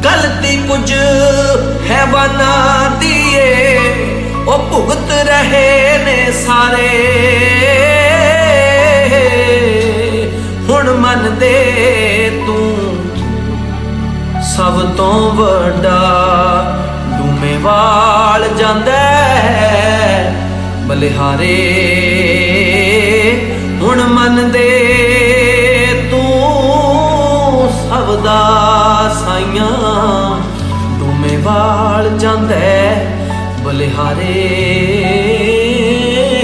गलती कुछ हैवानां दी ए ओ भुगत रहे ने सारे हुण मन दे तू सब तो वड्डा डूमेवाल जांदा बलिहारे हुण मन दे तू सबदा साइयां डूमेवाल जांदा बलिहारे।